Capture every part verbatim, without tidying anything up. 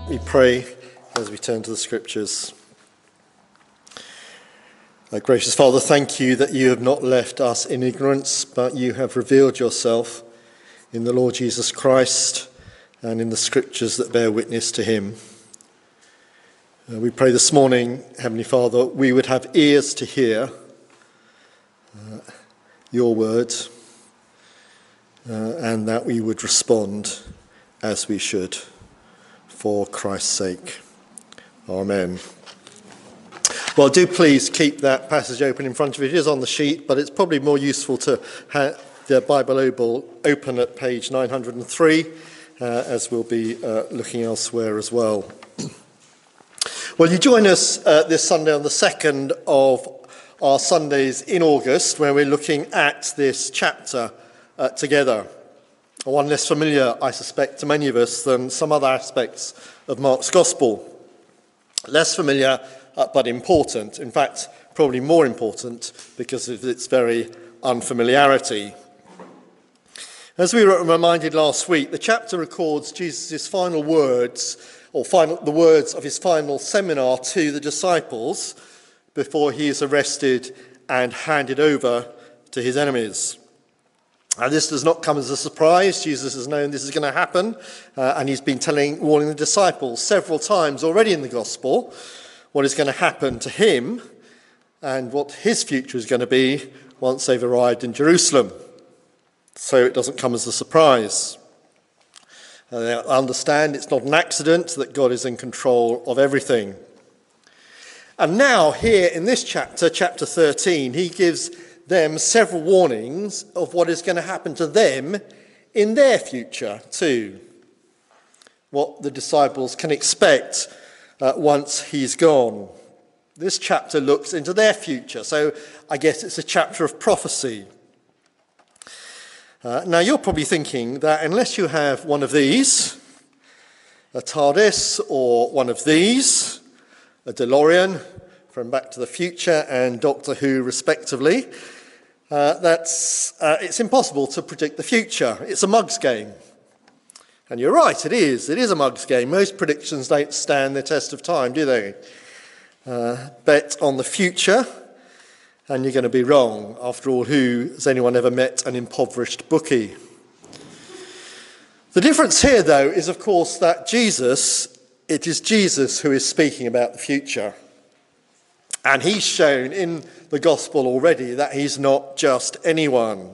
We pray as we turn to the scriptures. Our gracious Father, thank you that you have not left us in ignorance, but you have revealed yourself in the Lord Jesus Christ and in the scriptures that bear witness to him. Uh, we pray this morning, Heavenly Father, we would have ears to hear uh, your word uh, and that we would respond as we should. For Christ's sake. Amen. Well, do please keep that passage open in front of you. It is on the sheet, but it's probably more useful to have the Bible open at page nine hundred three, uh, as we'll be uh, looking elsewhere as well. Well, you join us uh, this Sunday on the second of our Sundays in August, where we're looking at this chapter uh, together. One less familiar, I suspect, to many of us than some other aspects of Mark's Gospel. Less familiar, uh, but important. In fact, probably more important because of its very unfamiliarity. As we were reminded last week, the chapter records Jesus' final words, or final, the words of his final seminar to the disciples before he is arrested and handed over to his enemies. And this does not come as a surprise. Jesus has known this is going to happen, uh, and he's been telling, warning the disciples several times already in the gospel what is going to happen to him and what his future is going to be once they've arrived in Jerusalem. So it doesn't come as a surprise. Uh, they understand it's not an accident, that God is in control of everything. And now here in this chapter, chapter thirteen, he gives them several warnings of what is going to happen to them in their future too. What the disciples can expect uh, once he's gone. This chapter looks into their future, so I guess it's a chapter of prophecy. Uh, now you're probably thinking that unless you have one of these, a TARDIS, or one of these, a DeLorean from Back to the Future and Doctor Who respectively, Uh, that's, uh, it's impossible to predict the future. It's a mug's game. And you're right, it is. It is a mug's game. Most predictions don't stand the test of time, do they? Uh, bet on the future, and you're going to be wrong. After all, who has anyone ever met an impoverished bookie? The difference here, though, is, of course, that Jesus, it is Jesus who is speaking about the future. And he's shown in the gospel already that he's not just anyone.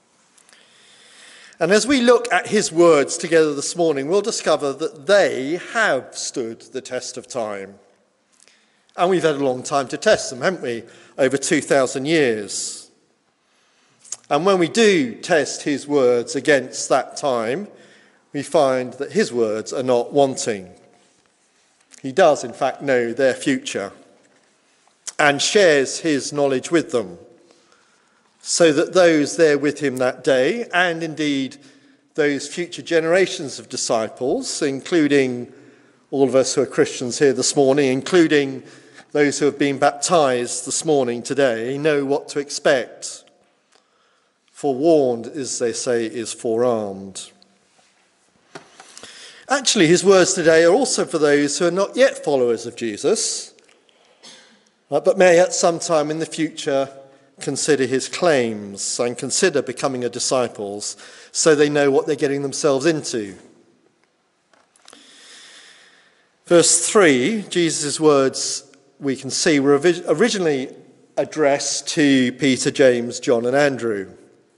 And as we look at his words together this morning, we'll discover that they have stood the test of time. And we've had a long time to test them, haven't we? Over two thousand years. And when we do test his words against that time, we find that his words are not wanting. He does, in fact, know their future, and shares his knowledge with them, so that those there with him that day, and indeed those future generations of disciples, including all of us who are Christians here this morning, including those who have been baptized this morning today, know what to expect. Forewarned, as they say, is forearmed. Actually, his words today are also for those who are not yet followers of Jesus, but may at some time in the future consider his claims and consider becoming a disciples, so they know what they're getting themselves into. Verse three, Jesus' words, we can see, were originally addressed to Peter, James, John and Andrew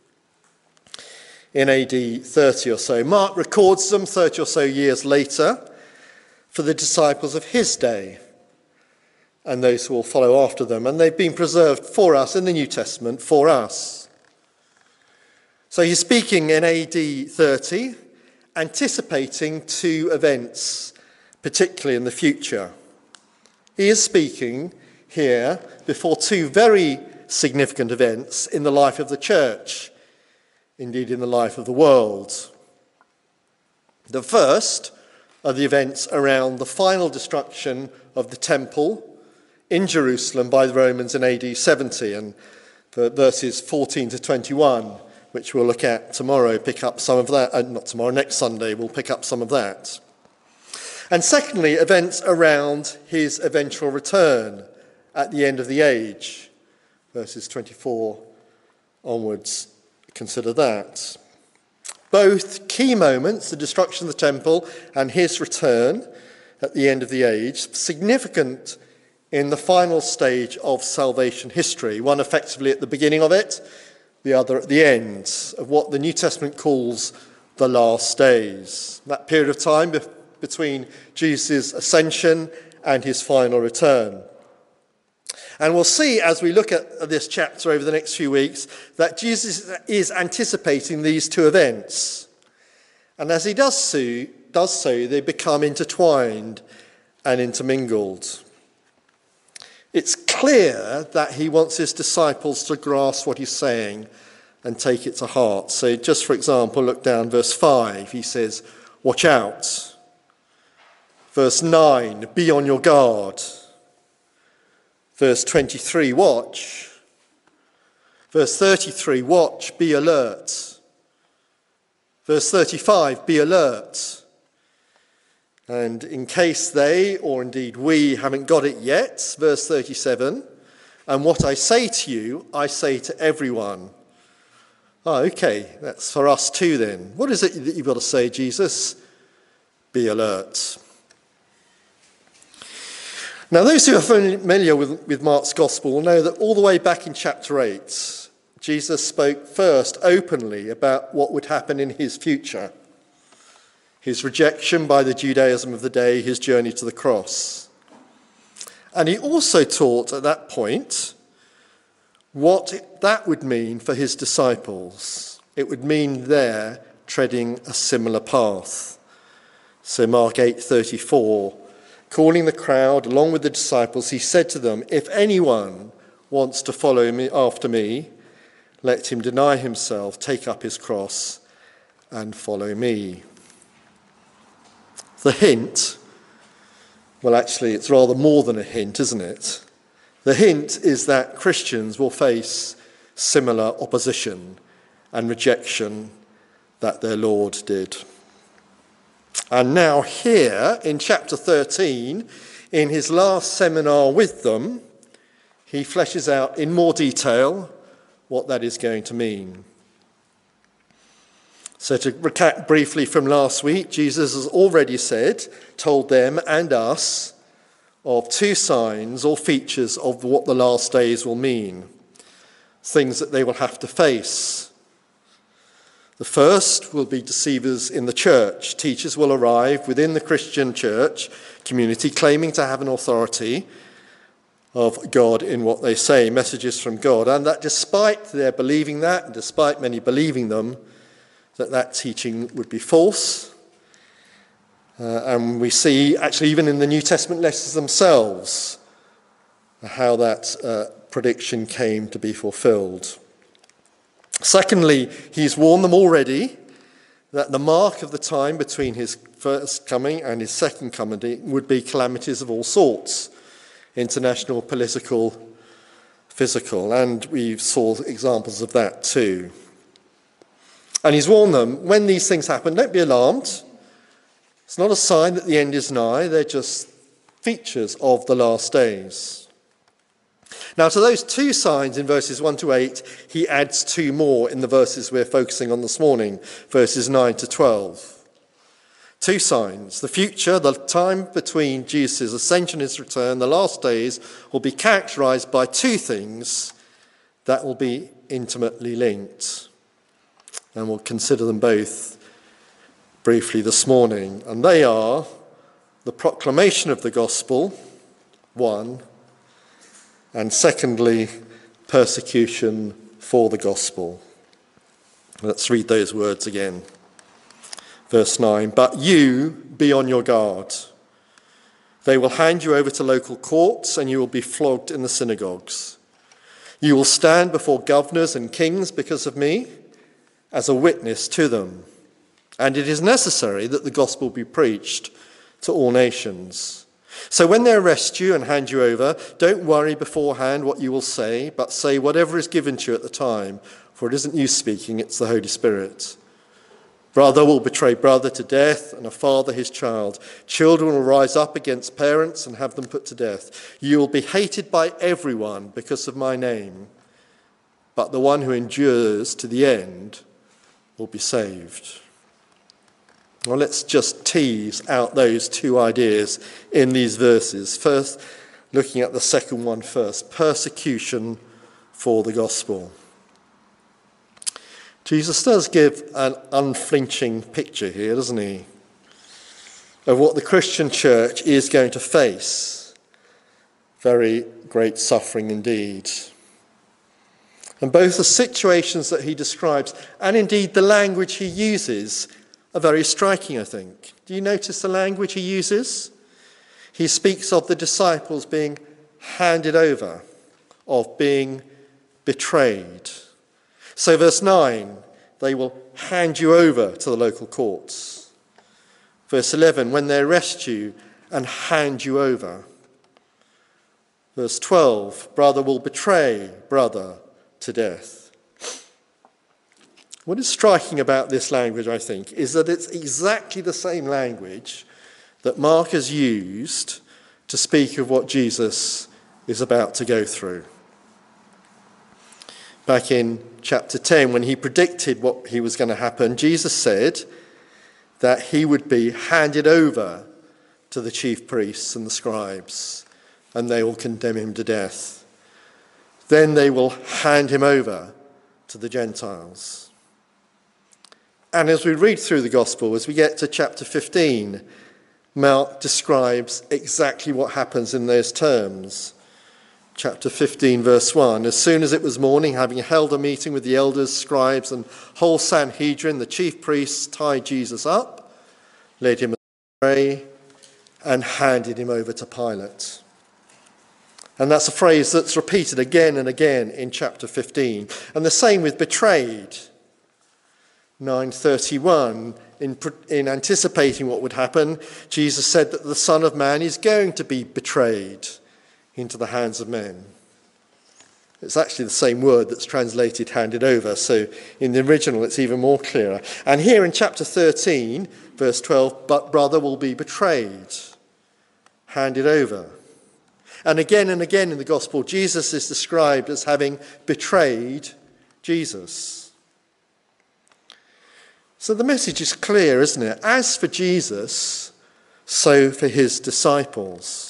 in A D thirty or so. Mark records them thirty or so years later for the disciples of his day and those who will follow after them. And they've been preserved for us in the New Testament, for us. So he's speaking in A D thirty, anticipating two events, particularly in the future. He is speaking here before two very significant events in the life of the church, indeed in the life of the world. The first are the events around the final destruction of the temple in Jerusalem by the Romans in A D seventy, and verses fourteen to twenty-one, which we'll look at tomorrow, pick up some of that, uh, not tomorrow, next Sunday, we'll pick up some of that. And secondly, events around his eventual return at the end of the age. Verses twenty-four onwards, consider that. Both key moments, the destruction of the temple and his return at the end of the age, significant in the final stage of salvation history, one effectively at the beginning of it, the other at the end of what the New Testament calls the last days. That period of time be- between Jesus' ascension and his final return. And we'll see as we look at this chapter over the next few weeks that Jesus is anticipating these two events. And as he does so, does so, they become intertwined and intermingled. It's clear that he wants his disciples to grasp what he's saying and take it to heart. So just for example, look down verse five. He says, watch out. Verse nine, be on your guard. Verse twenty-three, watch. Verse thirty-three, watch, be alert. Verse thirty-five, be alert. And in case they, or indeed we, haven't got it yet, verse thirty-seven, and what I say to you, I say to everyone. Oh, okay, that's for us too then. What is it that you've got to say, Jesus? Be alert. Now, those who are familiar with, with Mark's Gospel will know that all the way back in chapter eight, Jesus spoke first openly about what would happen in his future. His rejection by the Judaism of the day, his journey to the cross. And he also taught at that point what that would mean for his disciples. It would mean their treading a similar path. So Mark eight thirty-four, calling the crowd along with the disciples, he said to them, if anyone wants to follow me after me, let him deny himself, take up his cross, and follow me. The hint, well, actually, it's rather more than a hint, isn't it? The hint is that Christians will face similar opposition and rejection that their Lord did. And now here in chapter thirteen, in his last seminar with them, he fleshes out in more detail what that is going to mean. So to recap briefly from last week, Jesus has already said, told them and us, of two signs or features of what the last days will mean. Things that they will have to face. The first will be deceivers in the church. Teachers will arrive within the Christian church community claiming to have an authority of God in what they say, messages from God, and that despite their believing that, and despite many believing them, that that teaching would be false. Uh, and we see, actually, even in the New Testament letters themselves, how that uh, prediction came to be fulfilled. Secondly, he's warned them already that the mark of the time between his first coming and his second coming would be calamities of all sorts, international, political, physical, and we saw examples of that too. And he's warned them, when these things happen, don't be alarmed. It's not a sign that the end is nigh, they're just features of the last days. Now, to those two signs in verses one to eight, he adds two more in the verses we're focusing on this morning, verses nine to twelve. Two signs. The future, the time between Jesus' ascension and his return, the last days, will be characterized by two things that will be intimately linked. And we'll consider them both briefly this morning. And they are the proclamation of the gospel, one, and secondly, persecution for the gospel. Let's read those words again. Verse nine, but you be on your guard. They will hand you over to local courts and you will be flogged in the synagogues. You will stand before governors and kings because of me as a witness to them. And it is necessary that the gospel be preached to all nations. So when they arrest you and hand you over, don't worry beforehand what you will say, but say whatever is given to you at the time, for it isn't you speaking, it's the Holy Spirit. Brother will betray brother to death, and a father his child. Children will rise up against parents and have them put to death. You will be hated by everyone because of my name, but the one who endures to the end will be saved. Well, let's just tease out those two ideas in these verses. First, looking at the second one first, persecution for the gospel. Jesus does give an unflinching picture here, doesn't he, of what the Christian church is going to face. Very great suffering indeed. And both the situations that he describes and indeed the language he uses are very striking, I think. Do you notice the language he uses? He speaks of the disciples being handed over, of being betrayed. So verse nine, they will hand you over to the local courts. Verse eleven, when they arrest you and hand you over. Verse twelve, brother will betray brother to death. What is striking about this language, I think, is that it's exactly the same language that Mark has used to speak of what Jesus is about to go through. Back in chapter ten, when he predicted what he was going to happen, Jesus said that he would be handed over to the chief priests and the scribes, and they will condemn him to death. Then they will hand him over to the Gentiles. And as we read through the gospel, as we get to chapter fifteen, Mark describes exactly what happens in those terms. Chapter fifteen, verse one, as soon as it was morning, having held a meeting with the elders, scribes, and whole Sanhedrin, the chief priests tied Jesus up, led him astray, and handed him over to Pilate. And that's a phrase that's repeated again and again in chapter fifteen. And the same with betrayed. nine thirty-one, in, in anticipating what would happen, Jesus said that the Son of Man is going to be betrayed into the hands of men. It's actually the same word that's translated handed over, so in the original it's even more clearer. And here in chapter thirteen, verse twelve, but brother will be betrayed, handed over. And again and again in the gospel, Jesus is described as having betrayed Jesus. So the message is clear, isn't it? As for Jesus, so for his disciples.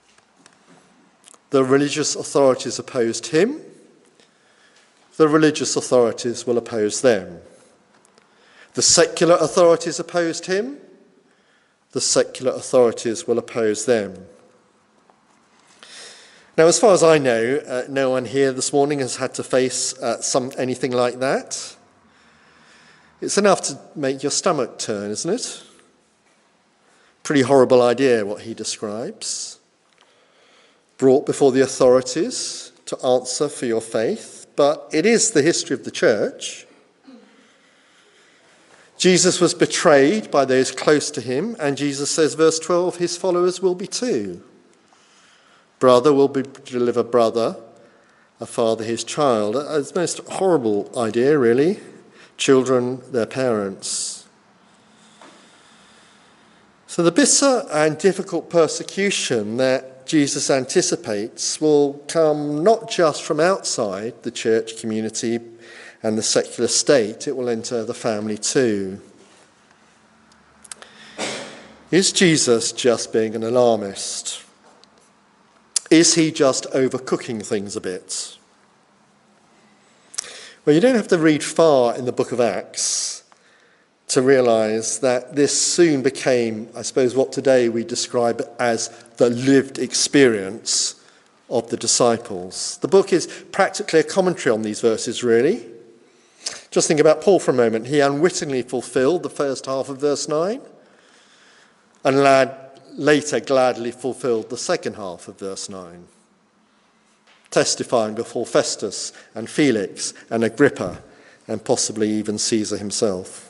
The religious authorities opposed him. The religious authorities will oppose them. The secular authorities opposed him. The secular authorities will oppose them. Now, as far as I know, uh, no one here this morning has had to face uh, some anything like that. It's enough to make your stomach turn, isn't it? Pretty horrible idea what he describes. Brought before the authorities to answer for your faith, but it is the history of the church. Jesus was betrayed by those close to him, and Jesus says, verse twelve, his followers will be too. Brother will be deliver brother, a father his child. It's the most horrible idea, really. Children, their parents. So the bitter and difficult persecution that Jesus anticipates will come not just from outside the church community and the secular state, it will enter the family too. Is Jesus just being an alarmist? Is he just overcooking things a bit? Well, you don't have to read far in the book of Acts to realise that this soon became, I suppose, what today we describe as the lived experience of the disciples. The book is practically a commentary on these verses, really. Just think about Paul for a moment. He unwittingly fulfilled the first half of verse nine, and lad, later gladly fulfilled the second half of verse nine, testifying before Festus and Felix and Agrippa and possibly even Caesar himself.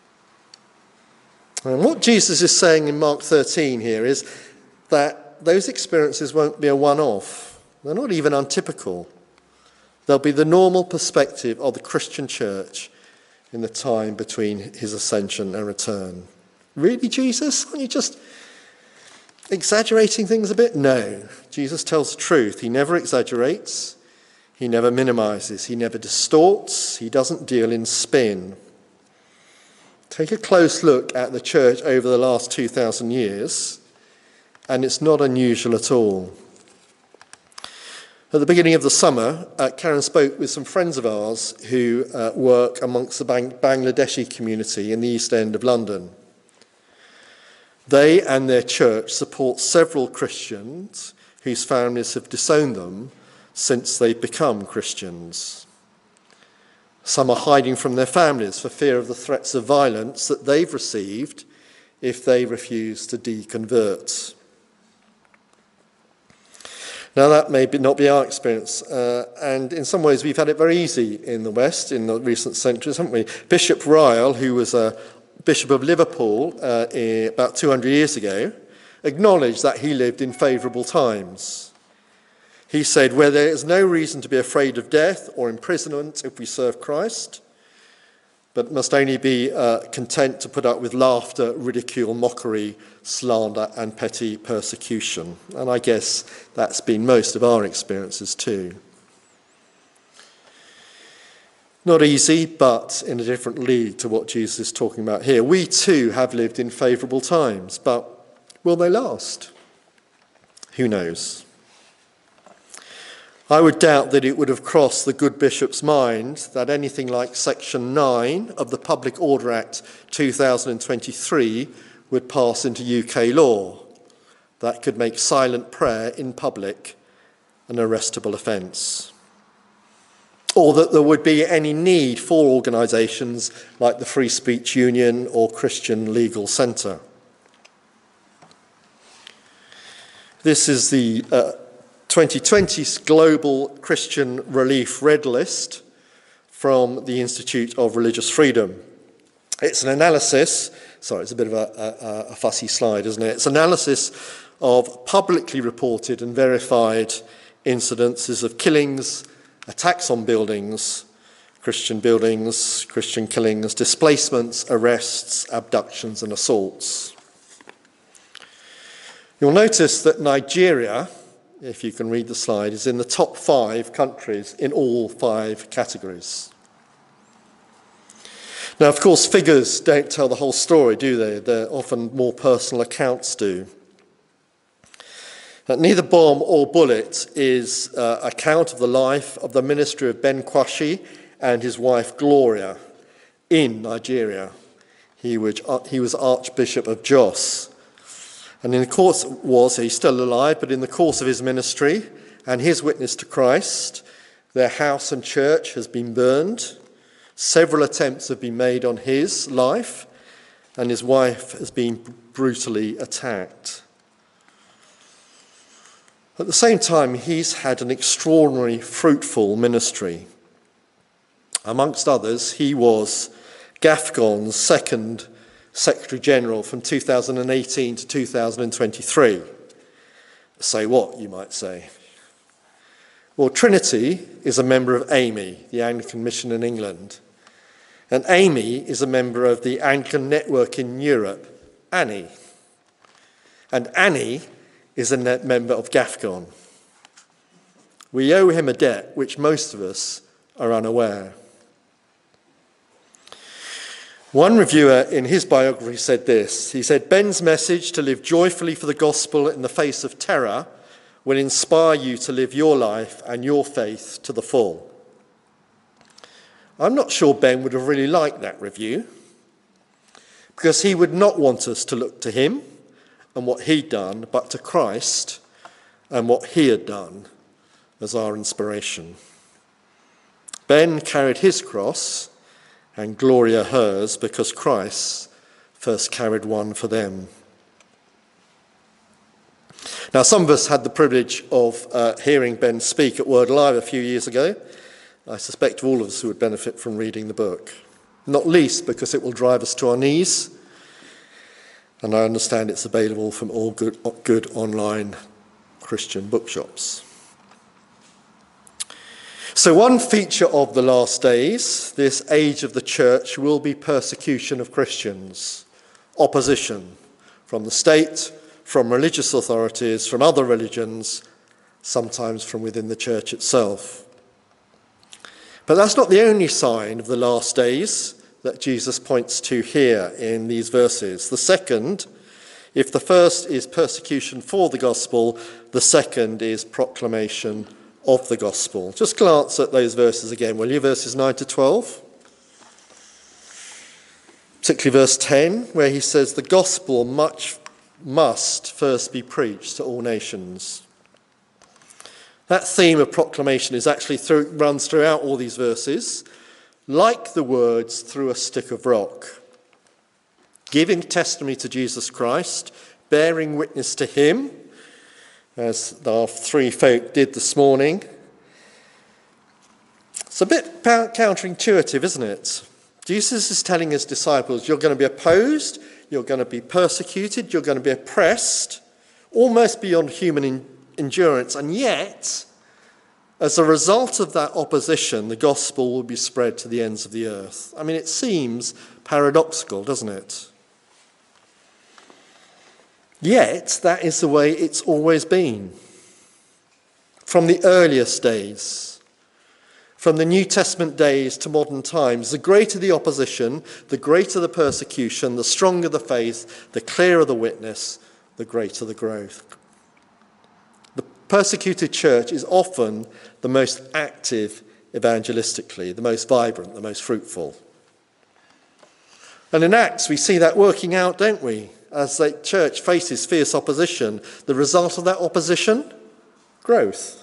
And what Jesus is saying in Mark thirteen here is that those experiences won't be a one-off. They're not even untypical. They'll be the normal perspective of the Christian church in the time between his ascension and return. Really, Jesus? Aren't you just exaggerating things a bit? No. Jesus tells the truth. He never exaggerates. He never minimizes. He never distorts. He doesn't deal in spin. Take a close look at the church over the last two thousand years, and it's not unusual at all. At the beginning of the summer, uh, Karen spoke with some friends of ours who uh, work amongst the Bang- Bangladeshi community in the East End of London. They and their church support several Christians whose families have disowned them since they've become Christians. Some are hiding from their families for fear of the threats of violence that they've received if they refuse to deconvert. Now, that may be not be our experience, uh, and in some ways we've had it very easy in the West in the recent centuries, haven't we? Bishop Ryle, who was a Bishop of Liverpool uh, about two hundred years ago, acknowledged that he lived in favourable times. He said, where there is no reason to be afraid of death or imprisonment if we serve Christ, but must only be uh, content to put up with laughter, ridicule, mockery, slander and petty persecution. And I guess that's been most of our experiences too. Not easy, but in a different league to what Jesus is talking about here. We too have lived in favourable times, but will they last? Who knows? I would doubt that it would have crossed the good bishop's mind that anything like Section nine of the Public Order Act two thousand twenty-three would pass into U K law. That could make silent prayer in public an arrestable offence. Or that there would be any need for organisations like the Free Speech Union or Christian Legal Centre. This is the uh, twenty twenty Global Christian Relief Red List from the Institute of Religious Freedom. It's an analysis, sorry, it's a bit of a, a, a fussy slide, isn't it? It's an analysis of publicly reported and verified incidences of killings, attacks on buildings, Christian buildings, Christian killings, displacements, arrests, abductions and assaults. You'll notice that Nigeria, if you can read the slide, is in the top five countries in all five categories. Now, of course, figures don't tell the whole story, do they? They're often more personal accounts do. But neither bomb or bullet is an uh, account of the life of the ministry of Ben Kwashi and his wife Gloria in Nigeria. He was, uh, he was Archbishop of Jos. And in the course was, he's still alive, but in the course of his ministry and his witness to Christ, their house and church has been burned. Several attempts have been made on his life, and his wife has been brutally attacked. At the same time, he's had an extraordinary, fruitful ministry. Amongst others, he was GAFCON's second Secretary General from two thousand eighteen to two thousand twenty-three. Say what, you might say? Well, Trinity is a member of A M E, the Anglican Mission in England. And A M E is a member of the Anglican Network in Europe, A N I. And A N I is a net member of GAFCON. We owe him a debt which most of us are unaware. One reviewer in his biography said this. He said, Ben's message to live joyfully for the gospel in the face of terror will inspire you to live your life and your faith to the full. I'm not sure Ben would have really liked that review, because he would not want us to look to him and what he'd done, but to Christ and what he had done as our inspiration. Ben carried his cross and Gloria hers because Christ first carried one for them. Now, some of us had the privilege of uh, hearing Ben speak at Word Alive a few years ago. I suspect all of us would benefit from reading the book, not least because it will drive us to our knees. And I understand it's available from all good, good online Christian bookshops. So one feature of the last days, this age of the church, will be persecution of Christians, opposition from the state, from religious authorities, from other religions, sometimes from within the church itself. But that's not the only sign of the last days that Jesus points to here in these verses. The second, if the first is persecution for the gospel, the second is proclamation of the gospel. Just glance at those verses again, will you? Verses nine to twelve. Particularly verse ten, where he says, the gospel much must first be preached to all nations. That theme of proclamation is actually through, runs throughout all these verses, like the words through a stick of rock. Giving testimony to Jesus Christ, bearing witness to him, as our three folk did this morning. It's a bit counterintuitive, isn't it? Jesus is telling his disciples, you're going to be opposed, you're going to be persecuted, you're going to be oppressed, almost beyond human in- endurance, and yet, as a result of that opposition, the gospel will be spread to the ends of the earth. I mean, it seems paradoxical, doesn't it? Yet, that is the way it's always been. From the earliest days, from the New Testament days to modern times, the greater the opposition, the greater the persecution, the stronger the faith, the clearer the witness, the greater the growth. The persecuted church is often the most active evangelistically, the most vibrant, the most fruitful. And in Acts, we see that working out, don't we? As the church faces fierce opposition, the result of that opposition? Growth.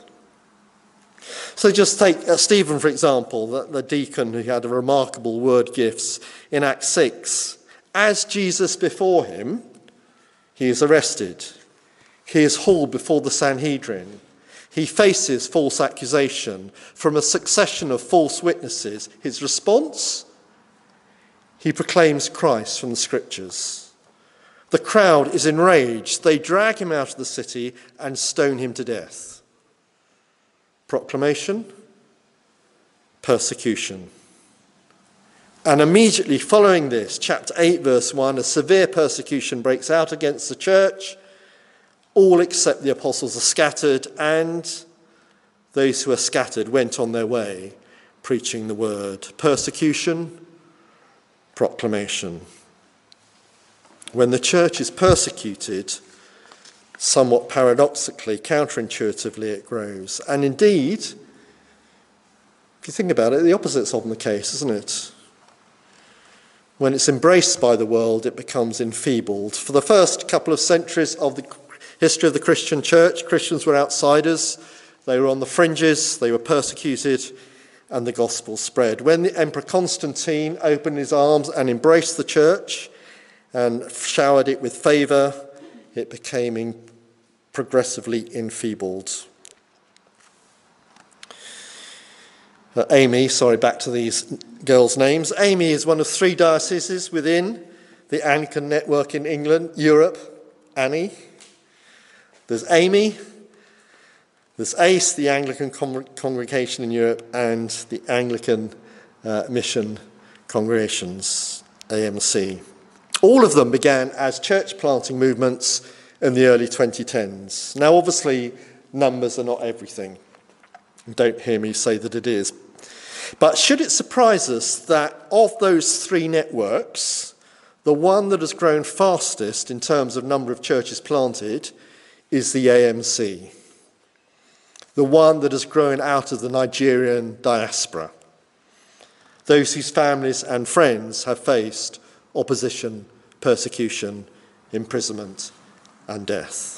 So just take uh, Stephen, for example, the, the deacon who had a remarkable word gifts in Acts six. As Jesus before him, he is arrested. He is hauled before the Sanhedrin. He faces false accusation from a succession of false witnesses. His response? He proclaims Christ from the scriptures. The crowd is enraged. They drag him out of the city and stone him to death. Proclamation, persecution. And immediately following this, chapter eight, verse one, a severe persecution breaks out against the church. All except the apostles are scattered, and those who are scattered went on their way, preaching the word. Persecution, proclamation. When the church is persecuted, somewhat paradoxically, counterintuitively, it grows. And indeed, if you think about it, the opposite's often the case, isn't it? When it's embraced by the world, it becomes enfeebled. For the first couple of centuries of the history of the Christian church, Christians were outsiders. They were on the fringes, they were persecuted, and the gospel spread. When the Emperor Constantine opened his arms and embraced the church and showered it with favour, it became progressively enfeebled. Uh, Amy, sorry, back to these girls' names. Amy is one of three dioceses within the Anglican network in England, Europe. Annie. There's Amy. There's A C E, the Anglican con- congregation in Europe, and the Anglican uh, Mission Congregations, A M C. All of them began as church planting movements in the early twenty tens. Now, obviously, numbers are not everything. Don't hear me say that it is. But should it surprise us that of those three networks, the one that has grown fastest in terms of number of churches planted is the A M C, the one that has grown out of the Nigerian diaspora, those whose families and friends have faced opposition, persecution, imprisonment, and death.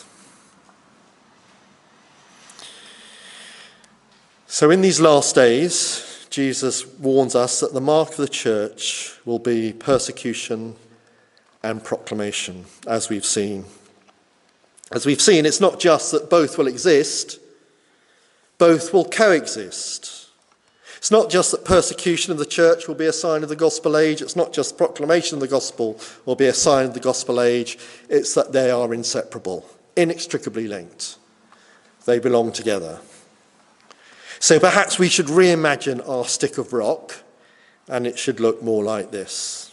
So in these last days, Jesus warns us that the mark of the church will be persecution and proclamation, as we've seen. As we've seen, it's not just that both will exist, both will coexist. It's not just that persecution of the church will be a sign of the gospel age. It's not just proclamation of the gospel will be a sign of the gospel age. It's that they are inseparable, inextricably linked. They belong together. So perhaps we should reimagine our stick of rock, and it should look more like this.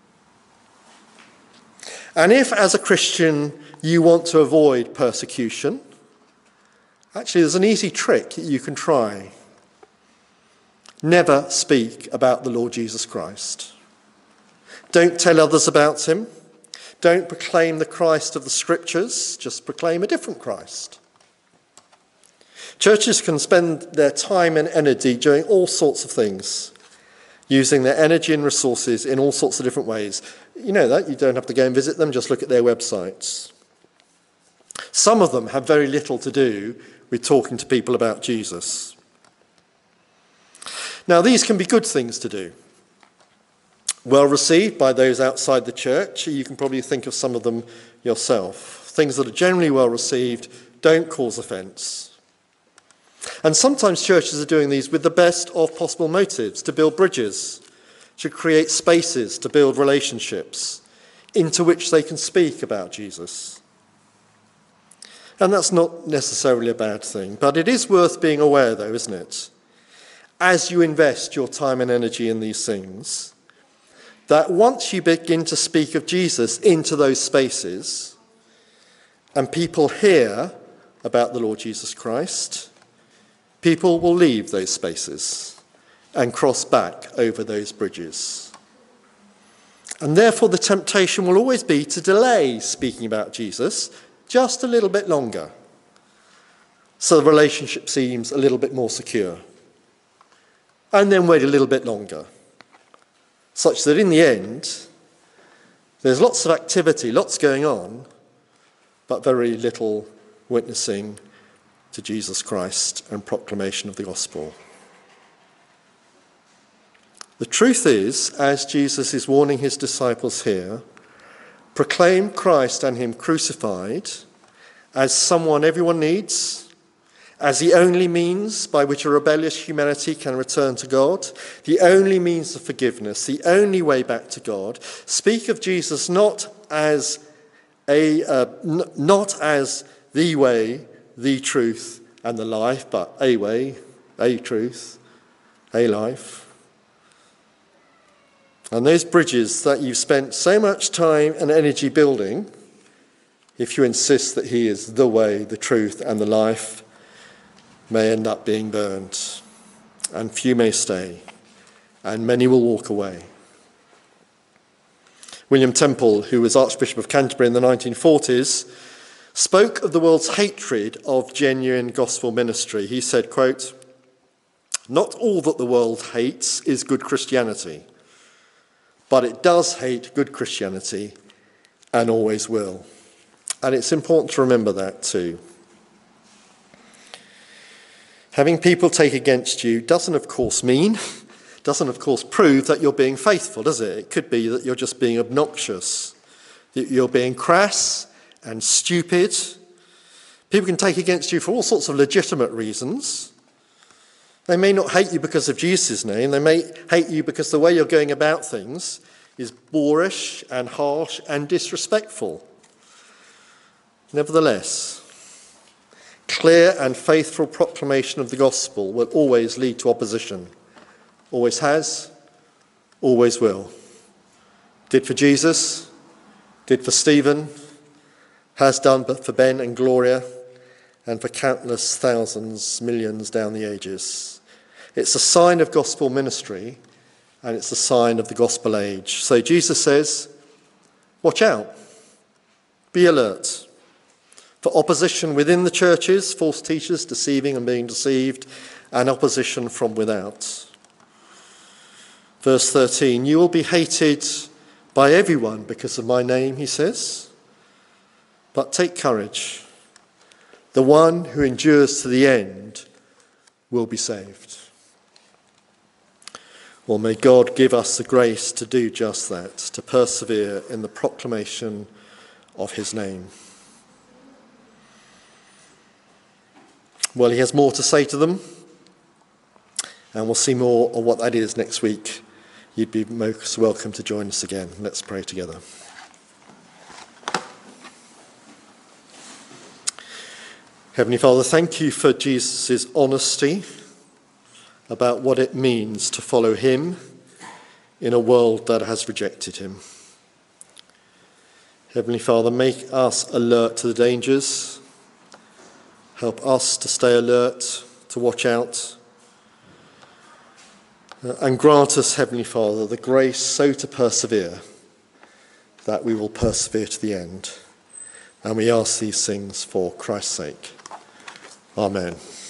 And if, as a Christian, you want to avoid persecution, actually there's an easy trick that you can try. Never speak about the Lord Jesus Christ. Don't tell others about him. Don't proclaim the Christ of the Scriptures, just proclaim a different Christ. Churches can spend their time and energy doing all sorts of things, using their energy and resources in all sorts of different ways. You know that, you don't have to go and visit them, just look at their websites. Some of them have very little to do with talking to people about Jesus. Now, these can be good things to do. Well received by those outside the church. You can probably think of some of them yourself. Things that are generally well received don't cause offence. And sometimes churches are doing these with the best of possible motives, to build bridges, to create spaces, to build relationships into which they can speak about Jesus. And that's not necessarily a bad thing, but it is worth being aware, though, isn't it? As you invest your time and energy in these things, that once you begin to speak of Jesus into those spaces, and people hear about the Lord Jesus Christ, people will leave those spaces and cross back over those bridges. And therefore the temptation will always be to delay speaking about Jesus just a little bit longer, so the relationship seems a little bit more secure. And then wait a little bit longer, such that in the end, there's lots of activity, lots going on, but very little witnessing to Jesus Christ and proclamation of the gospel. The truth is, as Jesus is warning his disciples here, proclaim Christ and him crucified as someone everyone needs, as the only means by which a rebellious humanity can return to God, the only means of forgiveness, the only way back to God. Speak of Jesus not as a uh, n- not as the way, the truth, and the life, but a way, a truth, a life. And those bridges that you've spent so much time and energy building, if you insist that he is the way, the truth, and the life, may end up being burned, and few may stay, and many will walk away. William Temple, who was Archbishop of Canterbury in the nineteen forties, spoke of the world's hatred of genuine gospel ministry. He said, quote, "Not all that the world hates is good Christianity, but it does hate good Christianity and always will." And it's important to remember that too. Having people take against you doesn't, of course, mean, doesn't, of course, prove that you're being faithful, does it? It could be that you're just being obnoxious, that you're being crass and stupid. People can take against you for all sorts of legitimate reasons. They may not hate you because of Jesus' name. They may hate you because the way you're going about things is boorish and harsh and disrespectful. Nevertheless, clear and faithful proclamation of the gospel will always lead to opposition. Always has, always will. Did for Jesus, did for Stephen, has done but for Ben and Gloria, and for countless thousands, millions down the ages. It's a sign of gospel ministry, and it's a sign of the gospel age. So Jesus says, watch out, be alert. For opposition within the churches, false teachers deceiving and being deceived, and opposition from without. Verse thirteen, you will be hated by everyone because of my name, he says. But take courage. The one who endures to the end will be saved. Well, may God give us the grace to do just that, to persevere in the proclamation of his name. Well, he has more to say to them, and we'll see more of what that is next week. You'd be most welcome to join us again. Let's pray together. Heavenly Father, thank you for Jesus' honesty about what it means to follow him in a world that has rejected him. Heavenly Father, make us alert to the dangers. Help us to stay alert, to watch out. Uh, and grant us, Heavenly Father, the grace so to persevere that we will persevere to the end. And we ask these things for Christ's sake. Amen.